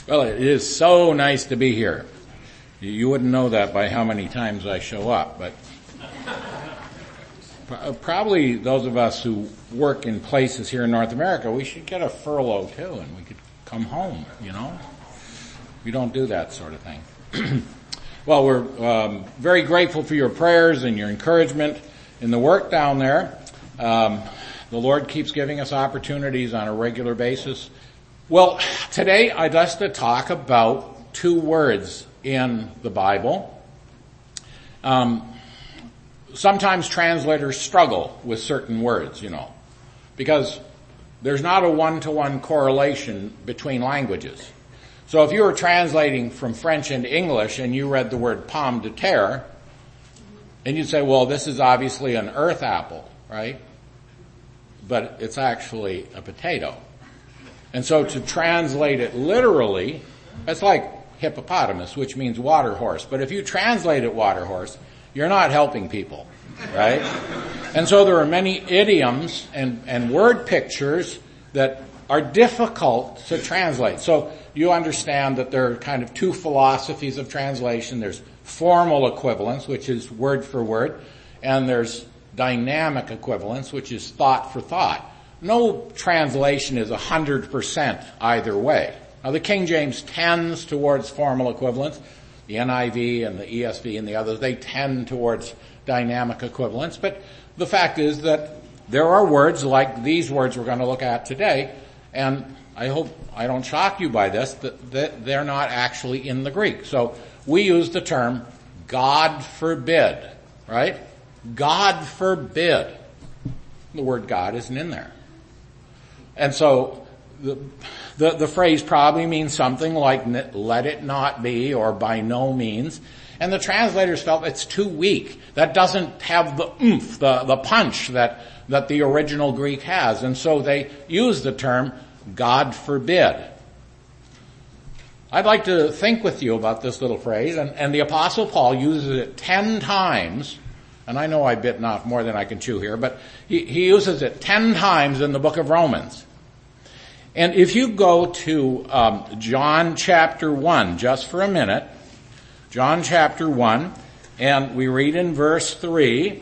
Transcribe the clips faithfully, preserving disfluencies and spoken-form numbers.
Well, it is so nice to be here. You wouldn't know that by how many times I show up, but probably those of us who work in places here in North America, we should get a furlough too, and we could come home, you know. We don't do that sort of thing. Well, we're um, very grateful for your prayers and your encouragement in the work down there. Um, the Lord keeps giving us opportunities on a regular basis. Well, today I'd like to talk about two words in the Bible. Um, sometimes translators struggle with certain words, you know, because there's not a one-to-one correlation between languages. So if you were translating from French into English and you read the word pomme de terre, and you'd say, well, this is obviously an earth apple, right? But it's actually a potato. And so to translate it literally, it's like hippopotamus, which means water horse. But if you translate it water horse, you're not helping people, right? And so there are many idioms and, and word pictures that are difficult to translate. So you understand that there are kind of two philosophies of translation. There's formal equivalence, which is word for word, and there's dynamic equivalence, which is thought for thought. No translation is one hundred percent either way. Now the King James tends towards formal equivalence. The N I V and the E S V and the others, they tend towards dynamic equivalence. But the fact is that there are words like these words we're going to look at today, and I hope I don't shock you by this, that, that they're not actually in the Greek. So we use the term God forbid, right? God forbid. The word God isn't in there. And so the, the, the phrase probably means something like let it not be or by no means. And the translators felt it's too weak. That doesn't have the oomph, the, the punch that, that the original Greek has. And so they use the term God forbid. I'd like to think with you about this little phrase, and, and the Apostle Paul uses it ten times, and I know I bitten off more than I can chew here, but he, he uses it ten times in the book of Romans. And if you go to um, John chapter one, just for a minute, John chapter one, and we read in verse three,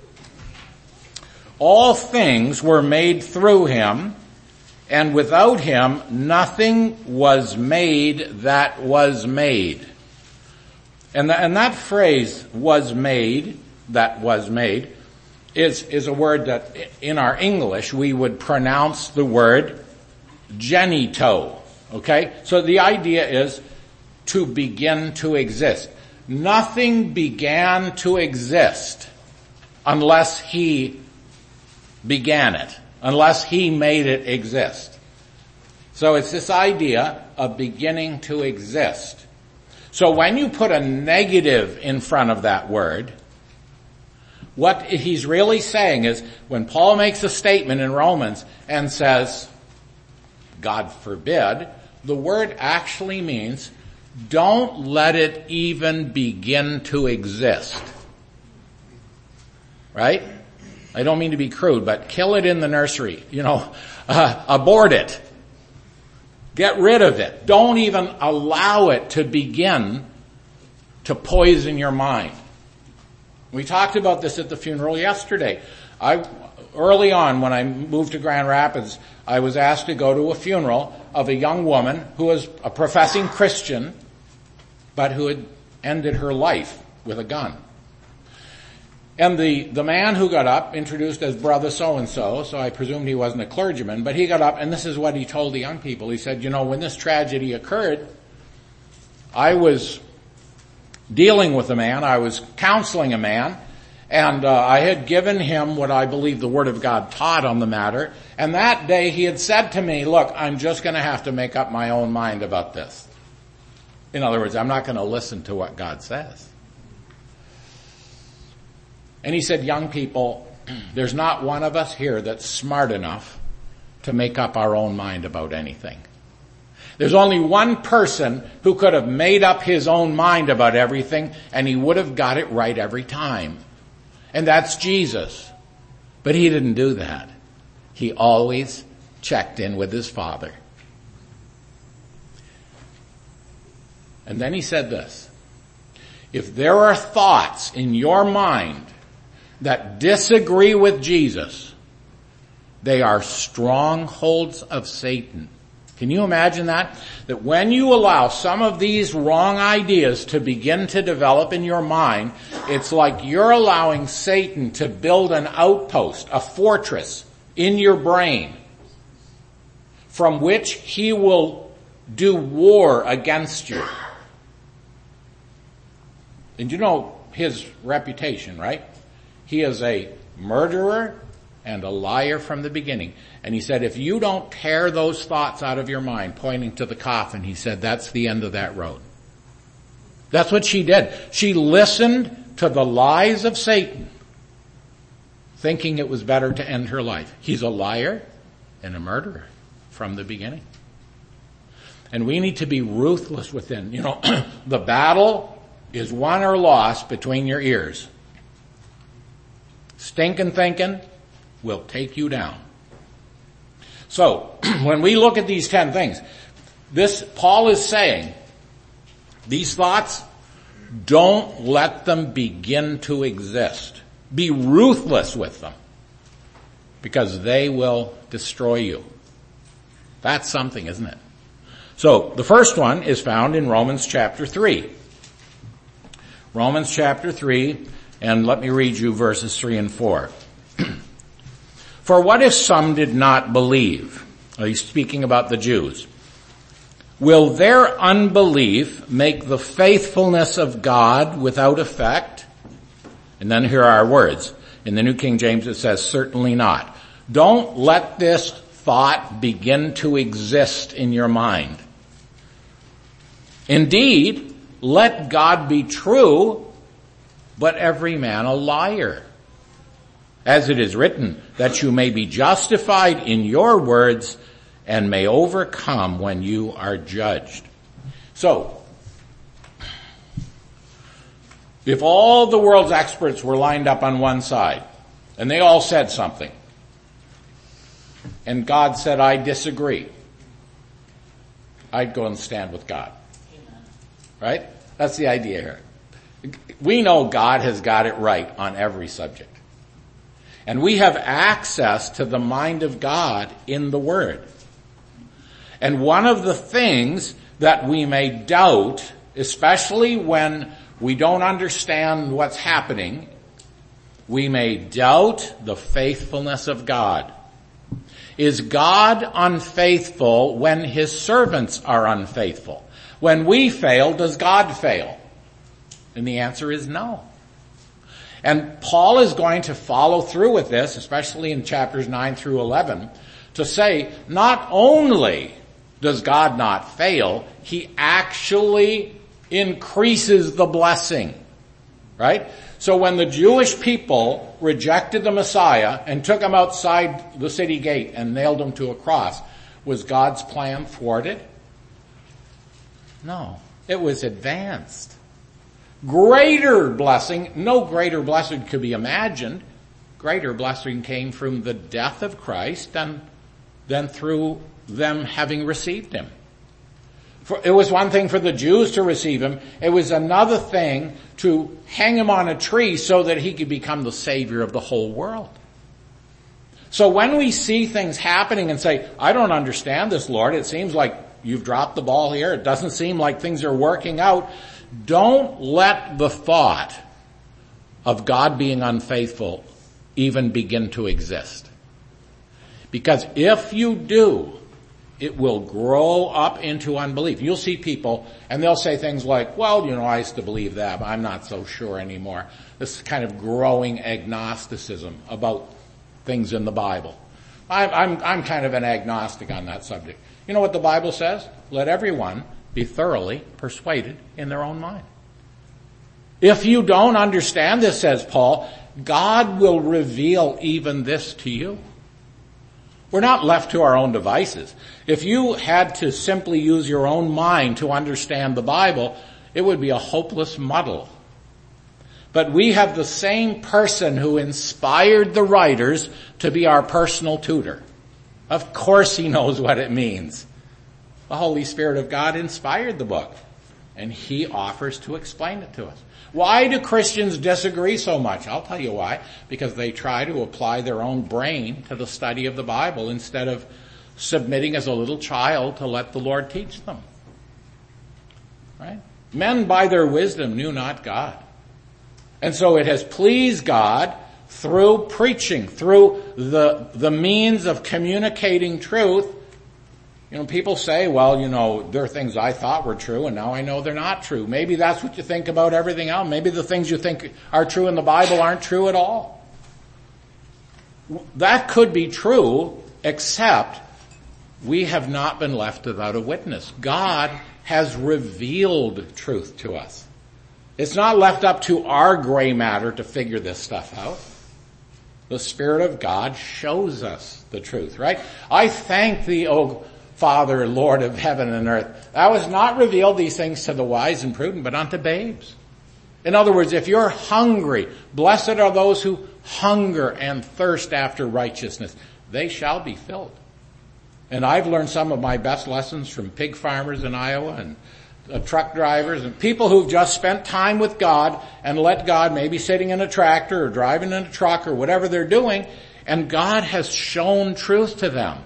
all things were made through him, and without him nothing was made that was made. And, the, and that phrase, was made, that was made, is, is a word that in our English we would pronounce the word genito. Okay? So the idea is to begin to exist. Nothing began to exist unless he began it. Unless he made it exist. So it's this idea of beginning to exist. So when you put a negative in front of that word, what he's really saying is, when Paul makes a statement in Romans and says, God forbid, the word actually means, don't let it even begin to exist. Right? I don't mean to be crude, but kill it in the nursery. You know, uh, abort it. Get rid of it. Don't even allow it to begin to poison your mind. We talked about this at the funeral yesterday. I, early on when I moved to Grand Rapids, I was asked to go to a funeral of a young woman who was a professing Christian, but who had ended her life with a gun. And the, the man who got up, introduced as brother so-and-so, so I presumed he wasn't a clergyman, but he got up and this is what he told the young people. He said, you know, when this tragedy occurred, I was dealing with a man, I was counseling a man, and uh, I had given him what I believe the Word of God taught on the matter, and that day he had said to me, look, I'm just going to have to make up my own mind about this. In other words, I'm not going to listen to what God says. And he said, young people, there's not one of us here that's smart enough to make up our own mind about anything. There's only one person who could have made up his own mind about everything, and he would have got it right every time. And that's Jesus. But he didn't do that. He always checked in with his Father. And then he said this: if there are thoughts in your mind that disagree with Jesus, they are strongholds of Satan. Can you imagine that? That when you allow some of these wrong ideas to begin to develop in your mind, it's like you're allowing Satan to build an outpost, a fortress in your brain from which he will do war against you. And you know his reputation, right? He is a murderer and a liar from the beginning. And he said, if you don't tear those thoughts out of your mind, pointing to the coffin, he said, that's the end of that road. That's what she did. She listened to the lies of Satan, thinking it was better to end her life. He's a liar and a murderer from the beginning. And we need to be ruthless within. You know, the battle is won or lost between your ears. Stinking thinking will take you down. So, when we look at these ten things, this, Paul is saying, these thoughts, don't let them begin to exist. Be ruthless with them, because they will destroy you. That's something, isn't it? So, the first one is found in Romans chapter three. Romans chapter three, and let me read you verses three and four. For what if some did not believe? He's speaking about the Jews. Will their unbelief make the faithfulness of God without effect? And then here are our words. In the New King James it says, certainly not. Don't let this thought begin to exist in your mind. Indeed, let God be true, but every man a liar. As it is written, that you may be justified in your words and may overcome when you are judged. So, if all the world's experts were lined up on one side, and they all said something, and God said, I disagree, I'd go and stand with God. Right? That's the idea here. We know God has got it right on every subject. And we have access to the mind of God in the Word. And one of the things that we may doubt, especially when we don't understand what's happening, we may doubt the faithfulness of God. Is God unfaithful when his servants are unfaithful? When we fail, does God fail? And the answer is no. And Paul is going to follow through with this, especially in chapters nine through eleven, to say not only does God not fail, he actually increases the blessing. Right? So when the Jewish people rejected the Messiah and took him outside the city gate and nailed him to a cross, was God's plan thwarted? No. It was advanced. Greater blessing, no greater blessing could be imagined. Greater blessing came from the death of Christ than, than through them having received him. For it was one thing for the Jews to receive him. It was another thing to hang him on a tree so that he could become the Savior of the whole world. So when we see things happening and say, I don't understand this, Lord, it seems like you've dropped the ball here. It doesn't seem like things are working out. Don't let the thought of God being unfaithful even begin to exist. Because if you do, it will grow up into unbelief. You'll see people, and they'll say things like, well, you know, I used to believe that, but I'm not so sure anymore. This kind of growing agnosticism about things in the Bible. I'm, I'm, I'm kind of an agnostic on that subject. You know what the Bible says? Let everyone be thoroughly persuaded in their own mind. If you don't understand this, says Paul, God will reveal even this to you. We're not left to our own devices. If you had to simply use your own mind to understand the Bible, it would be a hopeless muddle. But we have the same person who inspired the writers to be our personal tutor. Of course he knows what it means. The Holy Spirit of God inspired the book. and he offers to explain it to us. Why do Christians disagree so much? I'll tell you why. Because they try to apply their own brain to the study of the Bible instead of submitting as a little child to let the Lord teach them. Right? Men by their wisdom knew not God. And so it has pleased God through preaching, through the, the means of communicating truth. You know, people say, well, you know, there are things I thought were true and now I know they're not true. Maybe that's what you think about everything else. Maybe the things you think are true in the Bible aren't true at all. That could be true, except we have not been left without a witness. God has revealed truth to us. It's not left up to our gray matter to figure this stuff out. The Spirit of God shows us the truth, right? I thank thee, O Father, Lord of heaven and earth. Thou hast not revealed these things to the wise and prudent, but unto babes. In other words, if you're hungry, blessed are those who hunger and thirst after righteousness. They shall be filled. And I've learned some of my best lessons from pig farmers in Iowa and uh, truck drivers and people who've just spent time with God and let God, maybe sitting in a tractor or driving in a truck or whatever they're doing, and God has shown truth to them.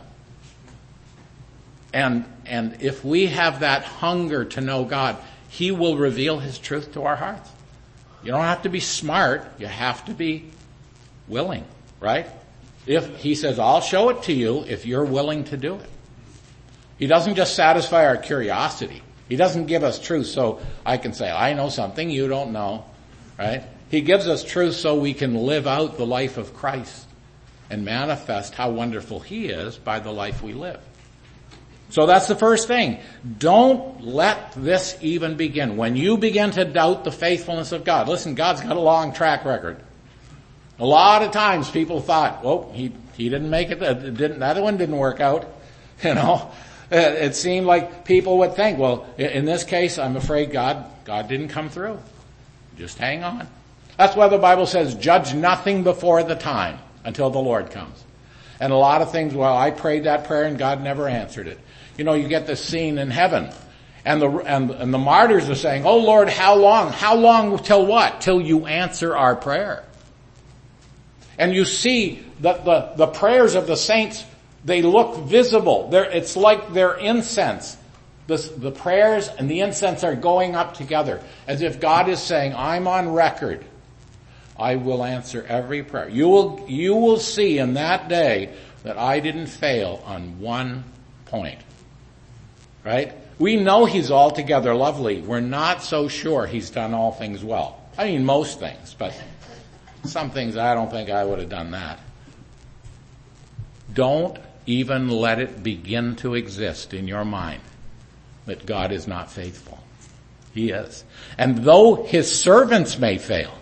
And, and if we have that hunger to know God, He will reveal His truth to our hearts. You don't have to be smart. You have to be willing, right? If He says, I'll show it to you if you're willing to do it. He doesn't just satisfy our curiosity. He doesn't give us truth so I can say, I know something you don't know, right? He gives us truth so we can live out the life of Christ and manifest how wonderful He is by the life we live. So that's the first thing. Don't let this even begin. When you begin to doubt the faithfulness of God, listen, God's got a long track record. A lot of times people thought, oh, he, he didn't make it, it didn't, that one didn't work out. You know, it, it seemed like people would think, well, in this case, I'm afraid God, God didn't come through. Just hang on. That's why the Bible says, judge nothing before the time until the Lord comes. And a lot of things, well, I prayed that prayer and God never answered it. You know, you get this scene in heaven, and the and, and the martyrs are saying, "Oh Lord, how long? How long till what? Till you answer our prayer." And you see that the the prayers of the saints, they look visible. They're, it's like they're incense. The, the prayers and the incense are going up together, as if God is saying, "I'm on record. I will answer every prayer. You will you will see in that day that I didn't fail on one point." Right? We know He's altogether lovely. We're not so sure He's done all things well. I mean, most things, but some things I don't think I would have done that. Don't even let it begin to exist in your mind that God is not faithful. He is. And though His servants may fail,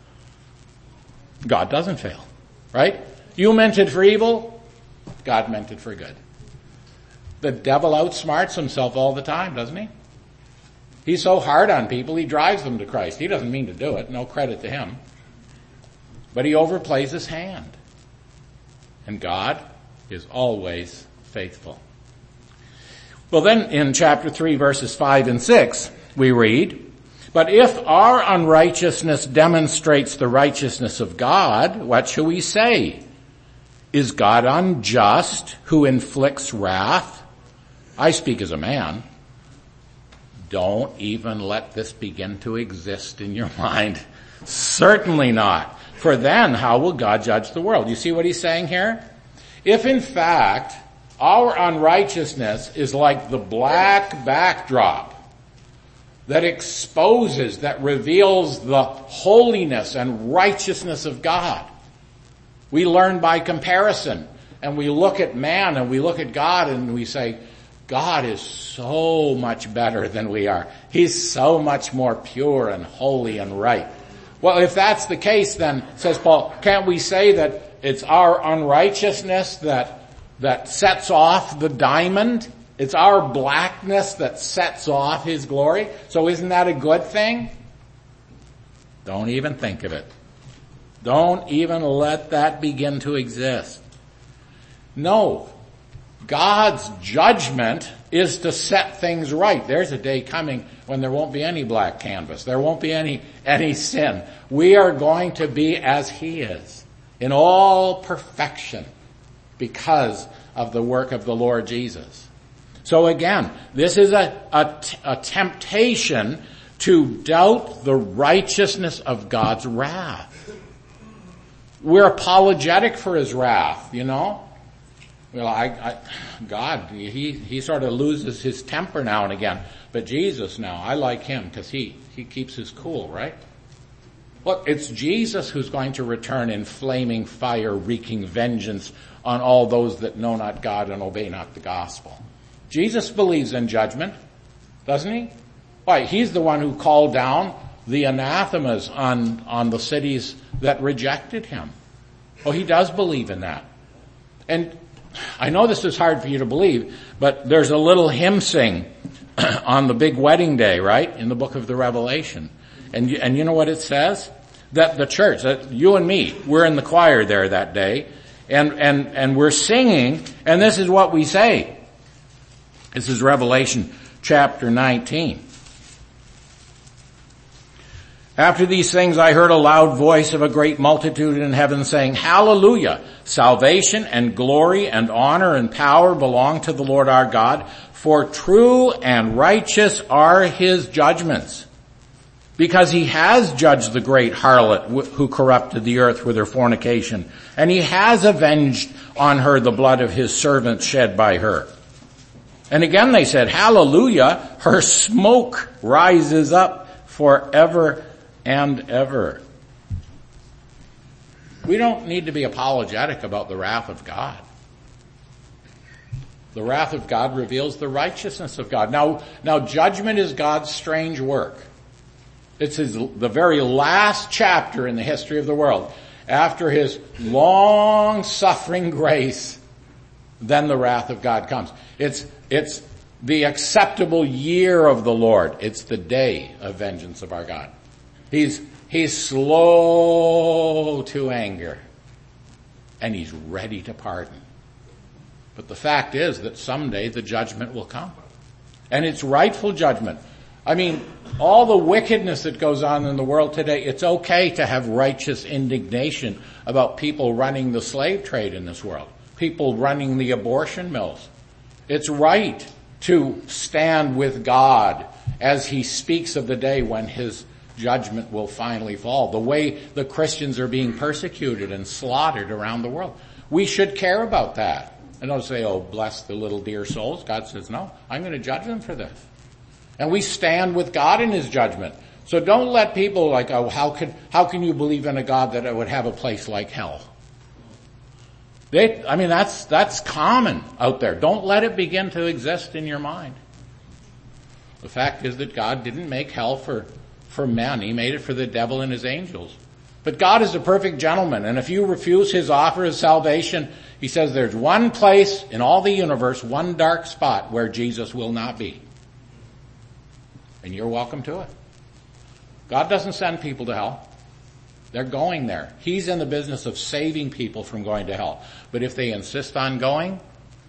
God doesn't fail. Right? You meant it for evil, God meant it for good. The devil outsmarts himself all the time, doesn't he? He's so hard on people, he drives them to Christ. He doesn't mean to do it. No credit to him. But he overplays his hand. And God is always faithful. Well, then in chapter three, verses five and six, we read, "But if our unrighteousness demonstrates the righteousness of God, what shall we say? Is God unjust who inflicts wrath? I speak as a man." Don't even let this begin to exist in your mind. Certainly not. For then, how will God judge the world? You see what he's saying here? If in fact, our unrighteousness is like the black backdrop that exposes, that reveals the holiness and righteousness of God, we learn by comparison, and we look at man and we look at God and we say, God is so much better than we are. He's so much more pure and holy and right. Well, if that's the case, then, says Paul, can't we say that it's our unrighteousness that, that sets off the diamond? It's our blackness that sets off His glory. So isn't that a good thing? Don't even think of it. Don't even let that begin to exist. No. God's judgment is to set things right. There's a day coming when there won't be any black canvas. There won't be any, any sin. We are going to be as he is, in all perfection, because of the work of the Lord Jesus. So again, this is a, a, a temptation to doubt the righteousness of God's wrath. We're apologetic for his wrath, you know. Well, I, I, God, he, he sort of loses his temper now and again. But Jesus now, I like him because he, he keeps his cool, right? Look, it's Jesus who's going to return in flaming fire, wreaking vengeance on all those that know not God and obey not the gospel. Jesus believes in judgment, doesn't he? Why, he's the one who called down the anathemas on, on the cities that rejected him. Oh, he does believe in that. And I know this is hard for you to believe, but there's a little hymn sing on the big wedding day, right? In the book of the Revelation. And, and you know what it says? That the church, that you and me, we're in the choir there that day, and, and, and we're singing, and this is what we say. This is Revelation chapter nineteen. After these things I heard a loud voice of a great multitude in heaven saying, Hallelujah! Salvation and glory and honor and power belong to the Lord our God, for true and righteous are his judgments. Because he has judged the great harlot who corrupted the earth with her fornication, and he has avenged on her the blood of his servants shed by her. And again they said, Hallelujah! Her smoke rises up forever and ever. We don't need to be apologetic about the wrath of God. The wrath of God reveals the righteousness of God. Now, now judgment is God's strange work. It's his, the very last chapter in the history of the world. After his long-suffering grace, then the wrath of God comes. It's, it's the acceptable year of the Lord. It's the day of vengeance of our God. He's, he's slow to anger, and he's ready to pardon. But the fact is that someday the judgment will come. And it's rightful judgment. I mean, all the wickedness that goes on in the world today, it's okay to have righteous indignation about people running the slave trade in this world, people running the abortion mills. It's right to stand with God as he speaks of the day when his judgment will finally fall. The way the Christians are being persecuted and slaughtered around the world. We should care about that. And don't say, oh, bless the little dear souls. God says, no, I'm going to judge them for this. And we stand with God in his judgment. So don't let people like, oh, how can, how can you believe in a God that would have a place like hell? They, I mean, that's, that's common out there. Don't let it begin to exist in your mind. The fact is that God didn't make hell for for men. He made it for the devil and his angels. But God is a perfect gentleman, and if you refuse his offer of salvation, he says there's one place in all the universe, one dark spot where Jesus will not be. And you're welcome to it. God doesn't send people to hell. They're going there. He's in the business of saving people from going to hell. But if they insist on going,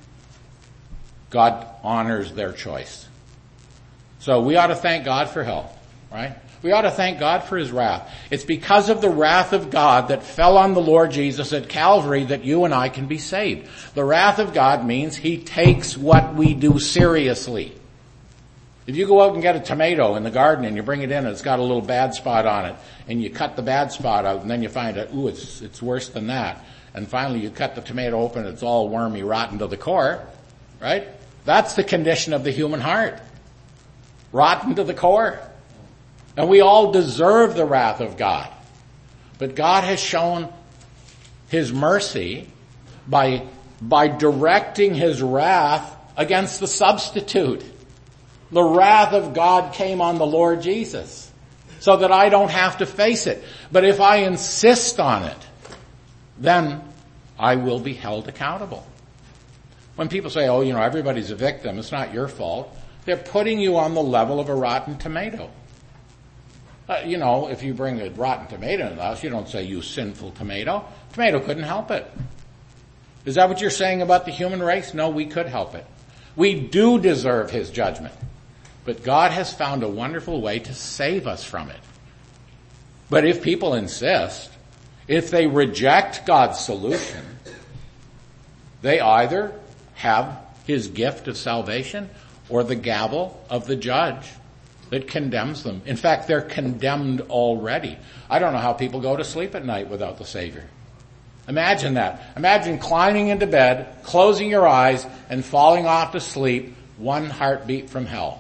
God honors their choice. So we ought to thank God for hell, right? We ought to thank God for his wrath. It's because of the wrath of God that fell on the Lord Jesus at Calvary that you and I can be saved. The wrath of God means he takes what we do seriously. If you go out and get a tomato in the garden and you bring it in and it's got a little bad spot on it, and you cut the bad spot out and then you find out, ooh, it's, it's worse than that. And finally you cut the tomato open, it's all wormy, rotten to the core, right? That's the condition of the human heart. Rotten to the core. And we all deserve the wrath of God. But God has shown his mercy by, by directing his wrath against the substitute. The wrath of God came on the Lord Jesus so that I don't have to face it. But if I insist on it, then I will be held accountable. When people say, oh, you know, everybody's a victim, it's not your fault, they're putting you on the level of a rotten tomato. Uh, you know, if you bring a rotten tomato in the house, you don't say, you sinful tomato. Tomato couldn't help it. Is that what you're saying about the human race? No, we could help it. We do deserve his judgment. But God has found a wonderful way to save us from it. But if people insist, if they reject God's solution, they either have his gift of salvation or the gavel of the judge that condemns them. In fact, they're condemned already. I don't know how people go to sleep at night without the Savior. Imagine that. Imagine climbing into bed, closing your eyes, and falling off to sleep one heartbeat from hell.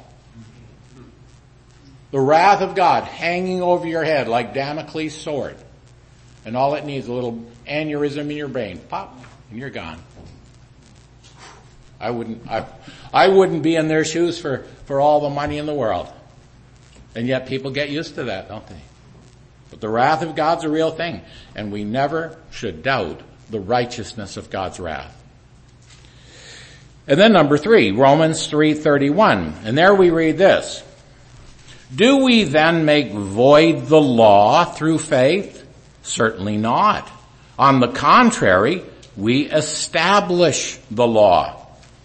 The wrath of God hanging over your head like Damocles' sword. And all it needs is a little aneurysm in your brain. Pop, and you're gone. I wouldn't, I, I wouldn't be in their shoes for, for all the money in the world. And yet people get used to that, don't they? But the wrath of God's a real thing. And we never should doubt the righteousness of God's wrath. And then number three, Romans three thirty-one. And there we read this. Do we then make void the law through faith? Certainly not. On the contrary, we establish the law.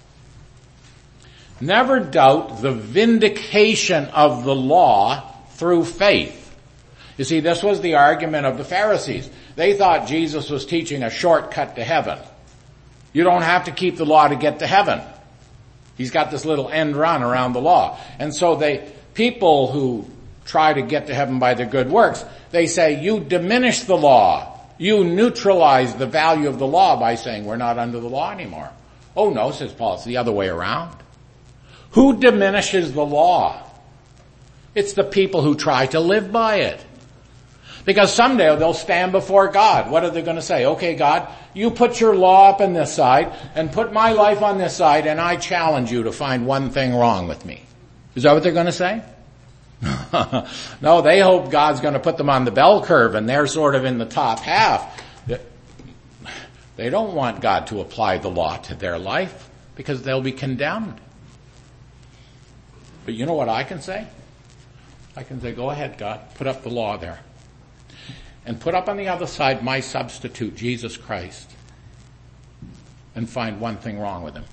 Never doubt the vindication of the law through faith. You see, this was the argument of the Pharisees. They thought Jesus was teaching a shortcut to heaven. You don't have to keep the law to get to heaven. He's got this little end run around the law. And so they, people who try to get to heaven by their good works, they say, you diminish the law. You neutralize the value of the law by saying we're not under the law anymore. Oh no, says Paul, it's the other way around. Who diminishes the law? It's the people who try to live by it. Because someday they'll stand before God. What are they going to say? Okay, God, you put your law up on this side and put my life on this side, and I challenge you to find one thing wrong with me. Is that what they're going to say? No, they hope God's going to put them on the bell curve and they're sort of in the top half. They don't want God to apply the law to their life because they'll be condemned. But you know what I can say? I can say, go ahead, God, put up the law there. And put up on the other side my substitute, Jesus Christ. And find one thing wrong with him.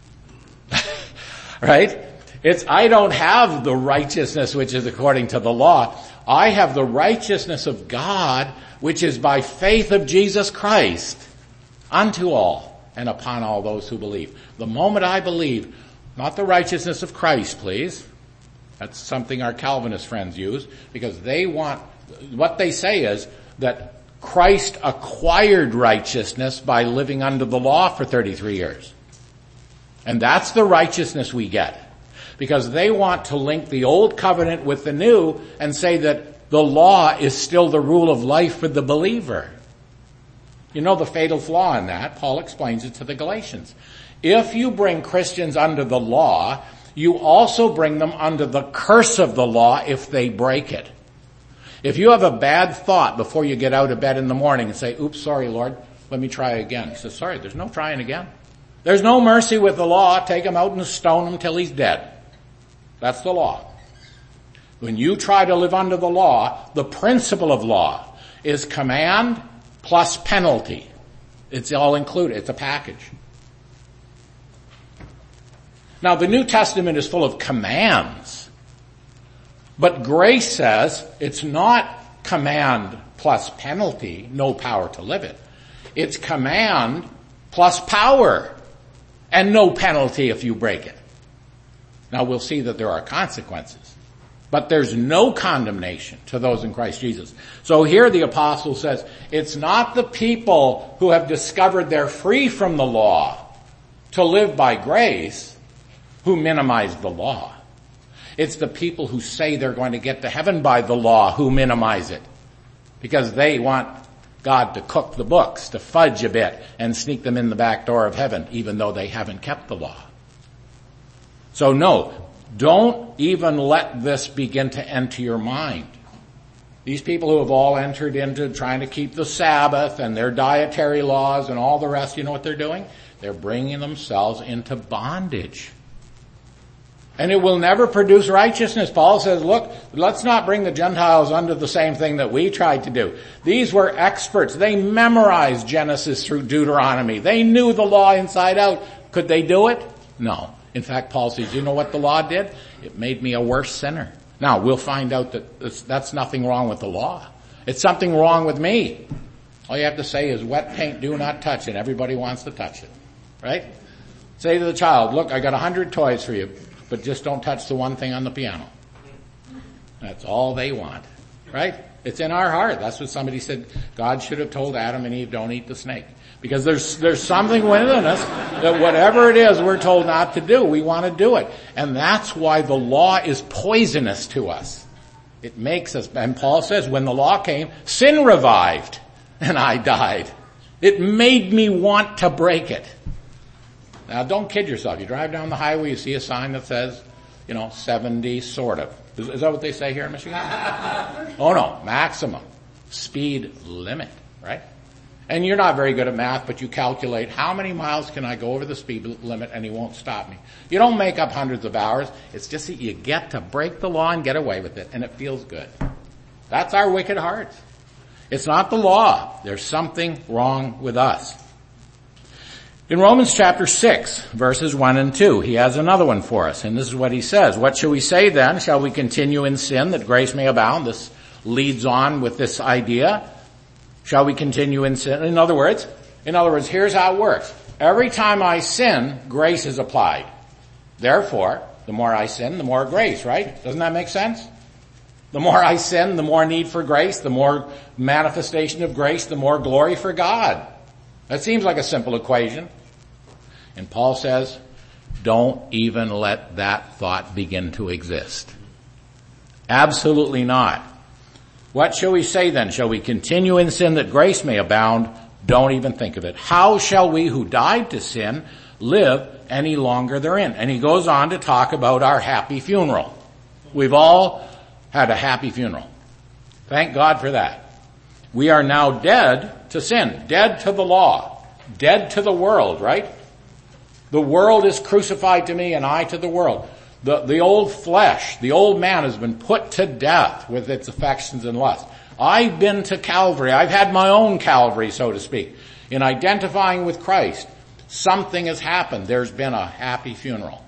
Right? It's, I don't have the righteousness which is according to the law. I have the righteousness of God, which is by faith of Jesus Christ, unto all and upon all those who believe. The moment I believe, not the righteousness of Christ, please. That's something our Calvinist friends use, because they want, what they say is that Christ acquired righteousness by living under the law for thirty-three years. And that's the righteousness we get. Because they want to link the old covenant with the new and say that the law is still the rule of life for the believer. You know the fatal flaw in that. Paul explains it to the Galatians. If you bring Christians under the law, you also bring them under the curse of the law if they break it. If you have a bad thought before you get out of bed in the morning and say, oops, sorry, Lord, let me try again. He says, sorry, there's no trying again. There's no mercy with the law. Take him out and stone him till he's dead. That's the law. When you try to live under the law, the principle of law is command plus penalty. It's all included. It's a package. Now, the New Testament is full of commands. But grace says it's not command plus penalty, no power to live it. It's command plus power and no penalty if you break it. Now, we'll see that there are consequences. But there's no condemnation to those in Christ Jesus. So here the apostle says, it's not the people who have discovered they're free from the law to live by grace who minimize the law. It's the people who say they're going to get to heaven by the law who minimize it. Because they want God to cook the books, to fudge a bit and sneak them in the back door of heaven, even though they haven't kept the law. So no, don't even let this begin to enter your mind. These people who have all entered into trying to keep the Sabbath and their dietary laws and all the rest, you know what they're doing? They're bringing themselves into bondage. And it will never produce righteousness. Paul says, look, let's not bring the Gentiles under the same thing that we tried to do. These were experts. They memorized Genesis through Deuteronomy. They knew the law inside out. Could they do it? No. In fact, Paul says, you know what the law did? It made me a worse sinner. Now, we'll find out that that's nothing wrong with the law. It's something wrong with me. All you have to say is, wet paint, do not touch it. Everybody wants to touch it, right? Say to the child, look, I got a hundred toys for you, but just don't touch the one thing on the piano. That's all they want, right? It's in our heart. That's what somebody said. God should have told Adam and Eve, don't eat the snake. Because there's, there's something within us that whatever it is we're told not to do, we want to do it. And that's why the law is poisonous to us. It makes us, and Paul says, when the law came, sin revived and I died. It made me want to break it. Now don't kid yourself. You drive down the highway, you see a sign that says, you know, seventy, sort of. Is, is that what they say here in Michigan? Oh no, maximum. Speed limit, right? And you're not very good at math, but you calculate how many miles can I go over the speed limit and he won't stop me. You don't make up hundreds of hours. It's just that you get to break the law and get away with it, and it feels good. That's our wicked hearts. It's not the law. There's something wrong with us. In Romans chapter six, verses one and two, he has another one for us, and this is what he says. What shall we say then? Shall we continue in sin that grace may abound? This leads on with this idea. Shall we continue in sin? In other words, in other words, here's how it works. Every time I sin, grace is applied. Therefore, the more I sin, the more grace, right? Doesn't that make sense? The more I sin, the more need for grace, the more manifestation of grace, the more glory for God. That seems like a simple equation. And Paul says, don't even let that thought begin to exist. Absolutely not. What shall we say then? Shall we continue in sin that grace may abound? Don't even think of it. How shall we who died to sin live any longer therein? And he goes on to talk about our happy funeral. We've all had a happy funeral. Thank God for that. We are now dead to sin, dead to the law, dead to the world, right? The world is crucified to me and I to the world. The, the old flesh, the old man has been put to death with its affections and lusts. I've been to Calvary. I've had my own Calvary, so to speak. In identifying with Christ, something has happened. There's been a happy funeral.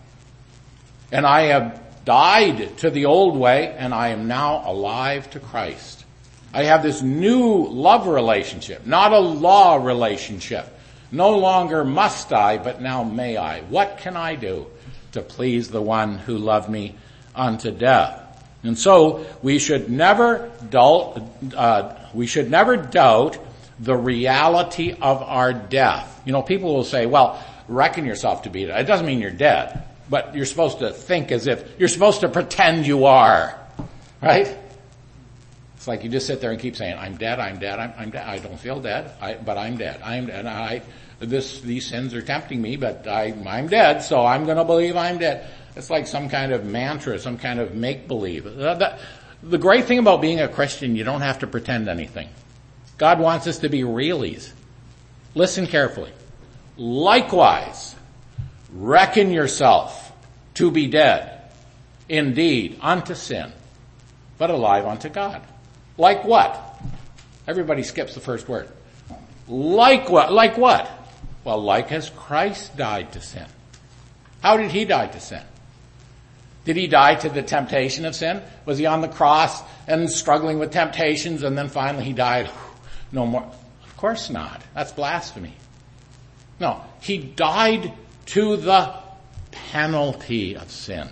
And I have died to the old way, and I am now alive to Christ. I have this new love relationship, not a law relationship. No longer must I, but now may I. What can I do to please the one who loved me unto death? And so we should never doubt, uh, we should never doubt the reality of our death. You know, people will say, well, reckon yourself to be dead. It doesn't mean you're dead, but you're supposed to think as if, you're supposed to pretend you are, right? It's like you just sit there and keep saying, I'm dead, I'm dead, I'm, I'm dead. I don't feel dead, I, but I'm dead. I'm dead. I, this, these sins are tempting me, but I, I'm dead, so I'm gonna believe I'm dead. It's like some kind of mantra, some kind of make-believe. The, the, the great thing about being a Christian, you don't have to pretend anything. God wants us to be realies. Listen carefully. Likewise, reckon yourself to be dead, indeed, unto sin, but alive unto God. Like what? Everybody skips the first word. Like what? Like what? Well, like as Christ died to sin. How did he die to sin? Did he die to the temptation of sin? Was he on the cross and struggling with temptations and then finally he died? No more. Of course not. That's blasphemy. No, he died to the penalty of sin.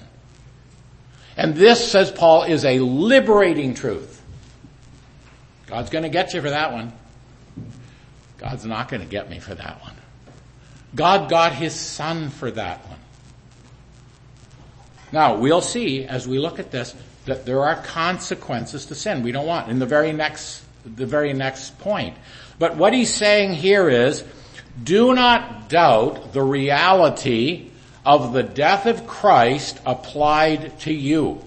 And this, says Paul, is a liberating truth. God's going to get you for that one. God's not going to get me for that one. God got his son for that one. Now, we'll see as we look at this that there are consequences to sin. We don't want in the very next, the very next point. But what he's saying here is, do not doubt the reality of the death of Christ applied to you.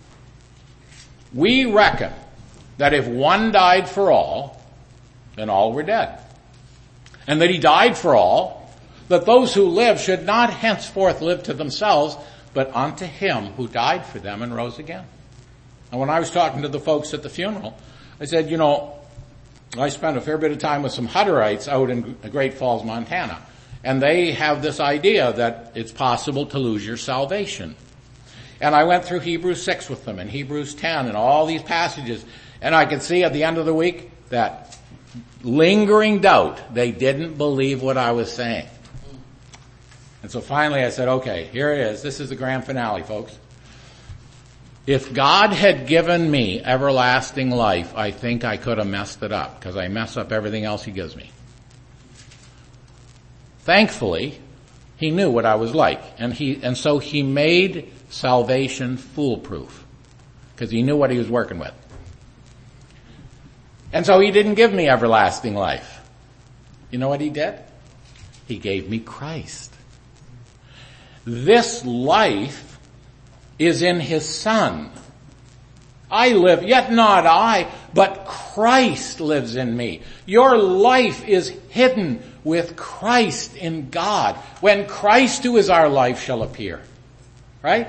We reckon that if one died for all, then all were dead. And that he died for all, that those who live should not henceforth live to themselves, but unto him who died for them and rose again. And when I was talking to the folks at the funeral, I said, you know, I spent a fair bit of time with some Hutterites out in Great Falls, Montana. And they have this idea that it's possible to lose your salvation. And I went through Hebrews six with them and Hebrews ten and all these passages. And I could see at the end of the week that lingering doubt, they didn't believe what I was saying. And so finally I said, okay, here it is. This is the grand finale, folks. If God had given me everlasting life, I think I could have messed it up because I mess up everything else he gives me. Thankfully, he knew what I was like, and he, and so he made salvation foolproof, because he knew what he was working with. And so he didn't give me everlasting life. You know what he did? He gave me Christ. This life is in his Son. I live, yet not I, but Christ lives in me. Your life is hidden with Christ in God, when Christ, who is our life, shall appear. Right?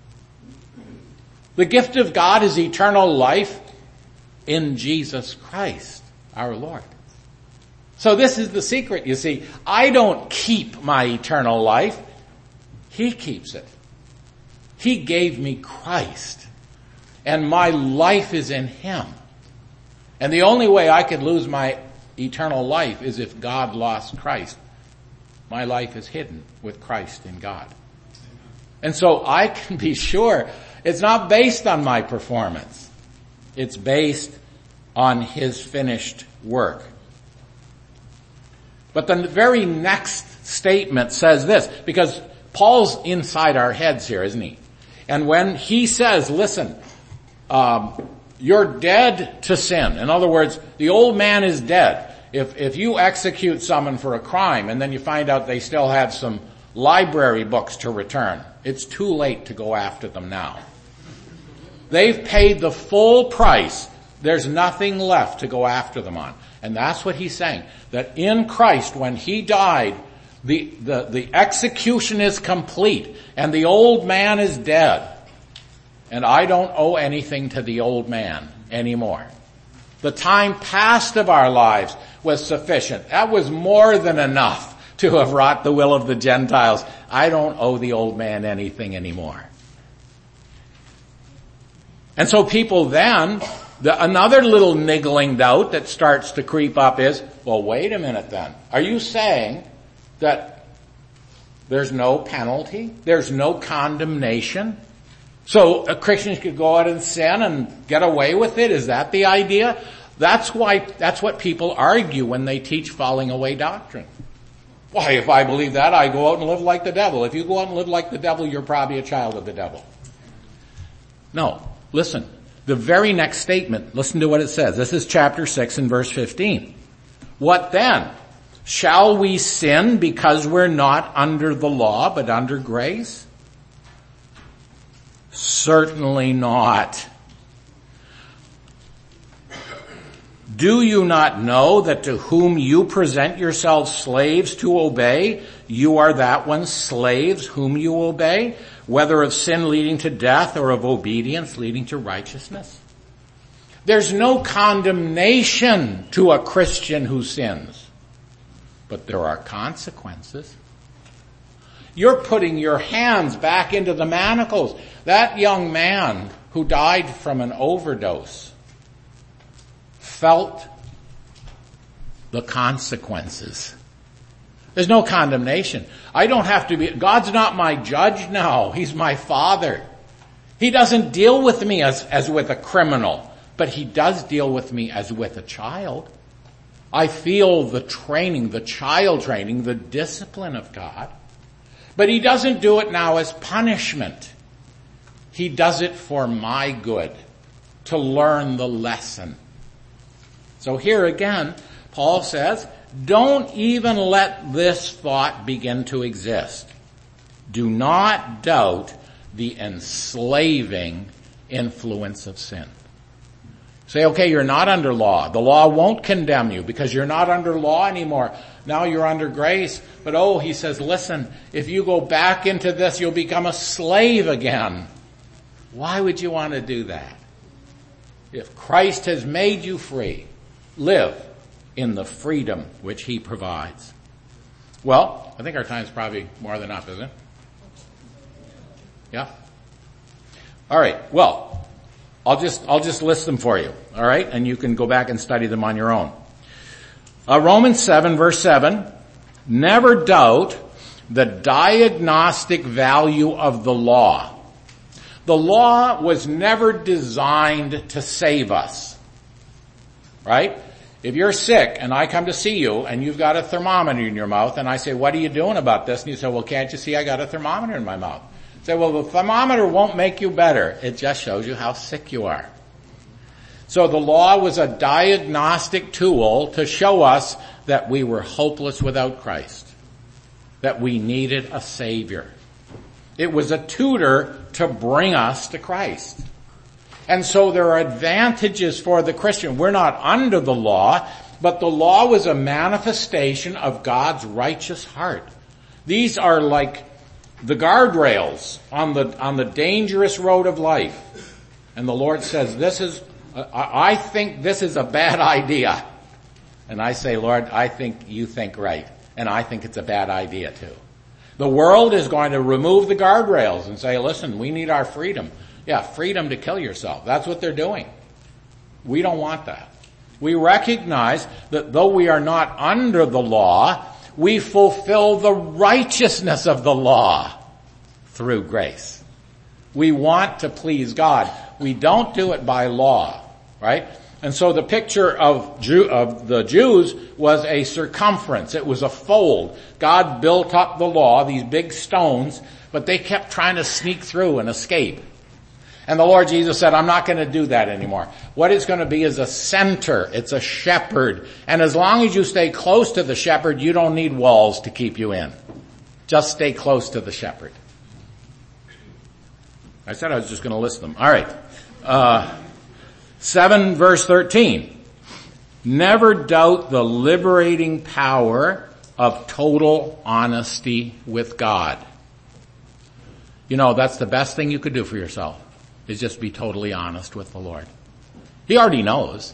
The gift of God is eternal life in Jesus Christ, our Lord. So this is the secret, you see. I don't keep my eternal life. He keeps it. He gave me Christ, and my life is in him. And the only way I could lose my eternal life is if God lost Christ. My life is hidden with Christ in God. And so I can be sure it's not based on my performance. It's based on his finished work. But the very next statement says this, because Paul's inside our heads here, isn't he? And when he says, listen, um, you're dead to sin. In other words, the old man is dead. If, if you execute someone for a crime and then you find out they still have some library books to return, it's too late to go after them now. They've paid the full price. There's nothing left to go after them on. And that's what he's saying. That in Christ, when he died, the, the, the execution is complete and the old man is dead. And I don't owe anything to the old man anymore. The time past of our lives was sufficient. That was more than enough to have wrought the will of the Gentiles. I don't owe the old man anything anymore. And so people then, the, another little niggling doubt that starts to creep up is, well, wait a minute then. Are you saying that there's no penalty? There's no condemnation? So uh, Christians could go out and sin and get away with it? Is that the idea? That's why, that's what people argue when they teach falling away doctrine. Why, if I believe that, I go out and live like the devil. If you go out and live like the devil, you're probably a child of the devil. No. Listen. The very next statement, listen to what it says. This is chapter six and verse fifteen. What then? Shall we sin because we're not under the law, but under grace? Certainly not. Do you not know that to whom you present yourselves slaves to obey, you are that one's slaves whom you obey, whether of sin leading to death or of obedience leading to righteousness? There's no condemnation to a Christian who sins, but there are consequences. You're putting your hands back into the manacles. That young man who died from an overdose felt the consequences. There's no condemnation. I don't have to be, God's not my judge now. He's my Father. He doesn't deal with me as, as with a criminal, but he does deal with me as with a child. I feel the training, the child training, the discipline of God. But he doesn't do it now as punishment. He does it for my good, to learn the lesson. So here again, Paul says, don't even let this thought begin to exist. Do not doubt the enslaving influence of sin. Say, okay, you're not under law. The law won't condemn you because you're not under law anymore. Now you're under grace. But oh, he says, listen, if you go back into this, you'll become a slave again. Why would you want to do that? If Christ has made you free, live in the freedom which he provides. Well, I think our time's probably more than up, isn't it? Yeah? All right. Well, I'll just, I'll just list them for you. All right? And you can go back and study them on your own. Uh, Romans seven verse seven. Never doubt the diagnostic value of the law. The law was never designed to save us. Right? If you're sick and I come to see you and you've got a thermometer in your mouth and I say, what are you doing about this? And you say, well, can't you see I got a thermometer in my mouth? I say, well, the thermometer won't make you better. It just shows you how sick you are. So the law was a diagnostic tool to show us that we were hopeless without Christ, that we needed a Savior. It was a tutor to bring us to Christ. And so there are advantages for the Christian. We're not under the law, but the law was a manifestation of God's righteous heart. These are like the guardrails on the, on the dangerous road of life. And the Lord says, this is, I think this is a bad idea. And I say, Lord, I think you think right. And I think it's a bad idea too. The world is going to remove the guardrails and say, listen, we need our freedom. Yeah, freedom to kill yourself. That's what they're doing. We don't want that. We recognize that though we are not under the law, we fulfill the righteousness of the law through grace. We want to please God. We don't do it by law, right? And so the picture of Jew, of the Jews was a circumference. It was a fold. God built up the law, these big stones, but they kept trying to sneak through and escape. And the Lord Jesus said, I'm not going to do that anymore. What it's going to be is a center. It's a shepherd. And as long as you stay close to the shepherd, you don't need walls to keep you in. Just stay close to the shepherd. I said I was just going to list them. All right. Uh, seven verse thirteen. Never doubt the liberating power of total honesty with God. You know, that's the best thing you could do for yourself. Is just be totally honest with the Lord. He already knows.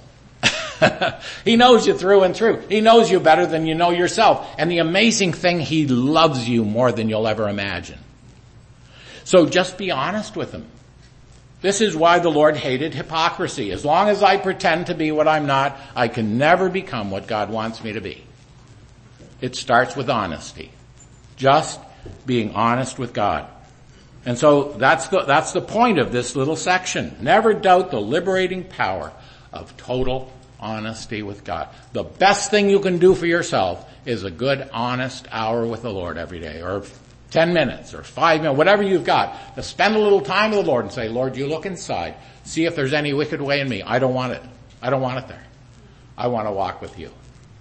He knows you through and through. He knows you better than you know yourself. And the amazing thing, He loves you more than you'll ever imagine. So just be honest with Him. This is why the Lord hated hypocrisy. As long as I pretend to be what I'm not, I can never become what God wants me to be. It starts with honesty. Just being honest with God. And so that's the, that's the point of this little section. Never doubt the liberating power of total honesty with God. The best thing you can do for yourself is a good, honest hour with the Lord every day, or ten minutes, or five minutes, whatever you've got, to spend a little time with the Lord and say, Lord, you look inside. See if there's any wicked way in me. I don't want it. I don't want it there. I want to walk with you.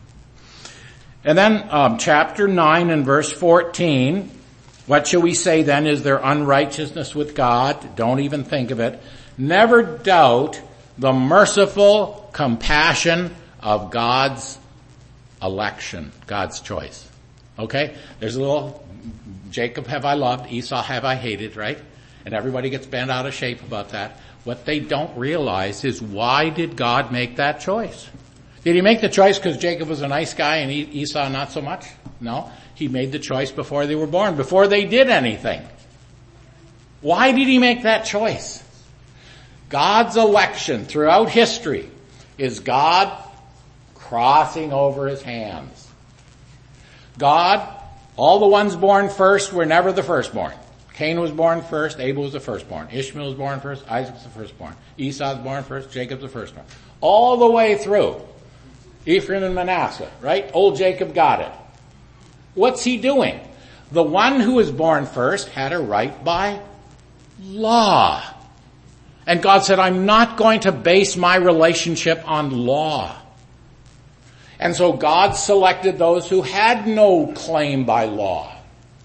And then, um, chapter nine and verse fourteen, what shall we say then? Is there unrighteousness with God? Don't even think of it. Never doubt the merciful compassion of God's election, God's choice. Okay? There's a little, Jacob have I loved, Esau have I hated, right? And everybody gets bent out of shape about that. What they don't realize is, why did God make that choice? Did He make the choice because Jacob was a nice guy and Esau not so much? No. He made the choice before they were born, before they did anything. Why did He make that choice? God's election throughout history is God crossing over His hands. God, all the ones born first were never the firstborn. Cain was born first, Abel was the firstborn. Ishmael was born first, Isaac was the firstborn. Esau was born first, Jacob's the firstborn. All the way through. Ephraim and Manasseh, right? Old Jacob got it. What's he doing? The one who was born first had a right by law. And God said, I'm not going to base my relationship on law. And so God selected those who had no claim by law.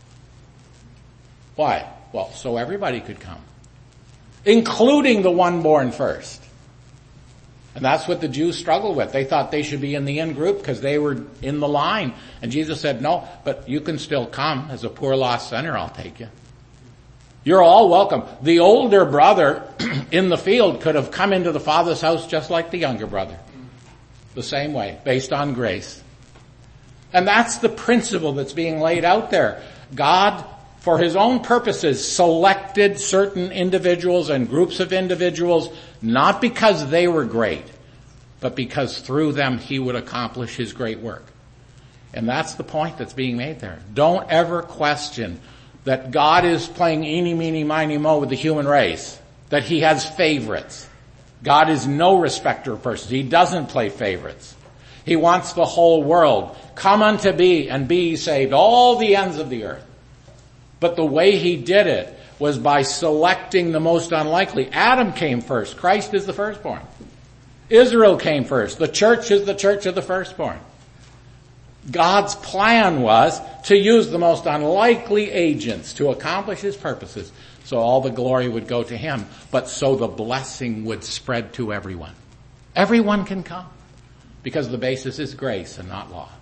Why? Well, so everybody could come, including the one born first. And that's what the Jews struggled with. They thought they should be in the in group because they were in the line. And Jesus said, no, but you can still come. As a poor lost sinner, I'll take you. You're all welcome. The older brother in the field could have come into the Father's house just like the younger brother. The same way, based on grace. And that's the principle that's being laid out there. God, for his own purposes, selected certain individuals and groups of individuals, not because they were great, but because through them he would accomplish his great work. And that's the point that's being made there. Don't ever question that God is playing eeny, meeny, miny, mo with the human race, that he has favorites. God is no respecter of persons. He doesn't play favorites. He wants the whole world. Come unto me and be saved, all the ends of the earth. But the way he did it was by selecting the most unlikely. Adam came first. Christ is the firstborn. Israel came first. The church is the church of the firstborn. God's plan was to use the most unlikely agents to accomplish his purposes, so all the glory would go to him, but so the blessing would spread to everyone. Everyone can come, because the basis is grace and not law.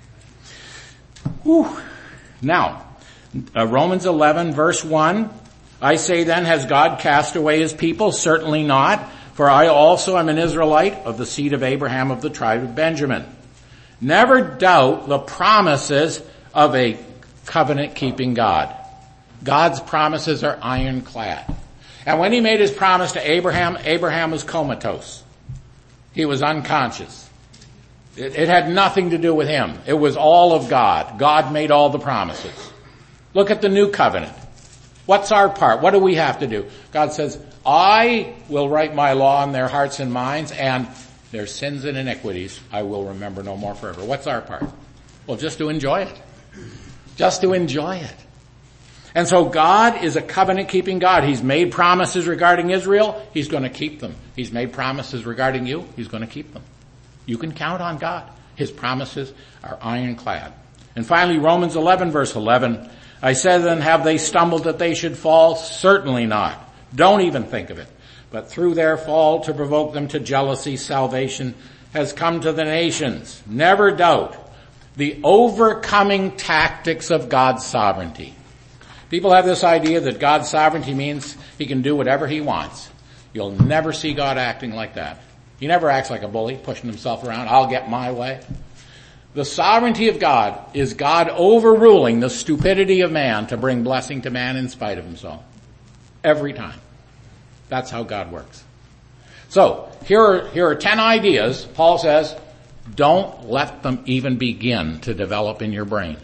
Whew. Now, uh, Romans eleven verse one, I say then, has God cast away his people? Certainly not, for I also am an Israelite of the seed of Abraham of the tribe of Benjamin. Never doubt the promises of a covenant-keeping God. God's promises are ironclad. And when he made his promise to Abraham, Abraham was comatose. He was unconscious. It, it had nothing to do with him. It was all of God. God made all the promises. Look at the new covenant. What's our part? What do we have to do? God says, I will write my law in their hearts and minds, and their sins and iniquities I will remember no more forever. What's our part? Well, just to enjoy it. Just to enjoy it. And so God is a covenant-keeping God. He's made promises regarding Israel. He's going to keep them. He's made promises regarding you. He's going to keep them. You can count on God. His promises are ironclad. And finally, Romans eleven verse eleven. I said then, have they stumbled that they should fall? Certainly not. Don't even think of it. But through their fall to provoke them to jealousy, salvation has come to the nations. Never doubt the overcoming tactics of God's sovereignty. People have this idea that God's sovereignty means he can do whatever he wants. You'll never see God acting like that. He never acts like a bully, pushing himself around. I'll get my way. The sovereignty of God is God overruling the stupidity of man to bring blessing to man in spite of himself. Every time. That's how God works. So, here are, here are ten ideas. Paul says, don't let them even begin to develop in your brain.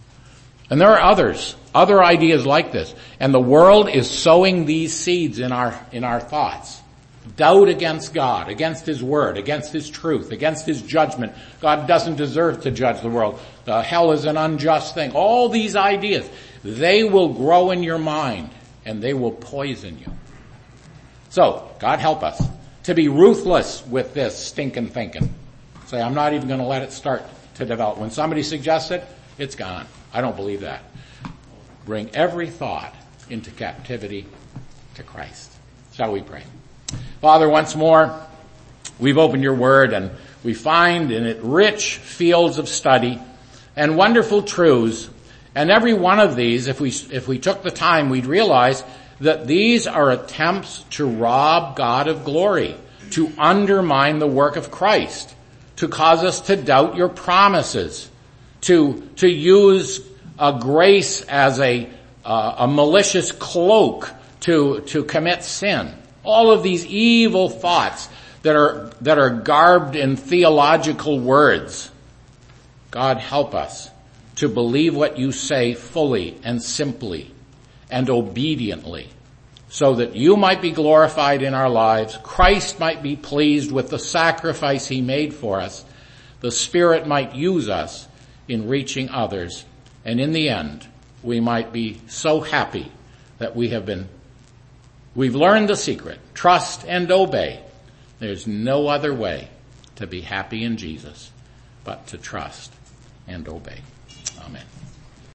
And there are others, other ideas like this. And the world is sowing these seeds in our, in our thoughts. Doubt against God, against his word, against his truth, against his judgment. God doesn't deserve to judge the world. The hell is an unjust thing. All these ideas, they will grow in your mind and they will poison you. So, God help us to be ruthless with this stinking thinking. Say, I'm not even going to let it start to develop. When somebody suggests it, it's gone. I don't believe that. Bring every thought into captivity to Christ. Shall we pray? Father, once more, we've opened your word and we find in it rich fields of study and wonderful truths. And every one of these, if we, if we took the time, we'd realize that these are attempts to rob God of glory, to undermine the work of Christ, to cause us to doubt your promises, to, to use a grace as a, uh, a malicious cloak to, to commit sin. All of these evil thoughts that are, that are garbed in theological words. God help us to believe what you say fully and simply and obediently, so that you might be glorified in our lives, Christ might be pleased with the sacrifice he made for us, the Spirit might use us in reaching others, and in the end, we might be so happy that we have been, we've learned the secret, trust and obey. There's no other way to be happy in Jesus but to trust and obey. Amen.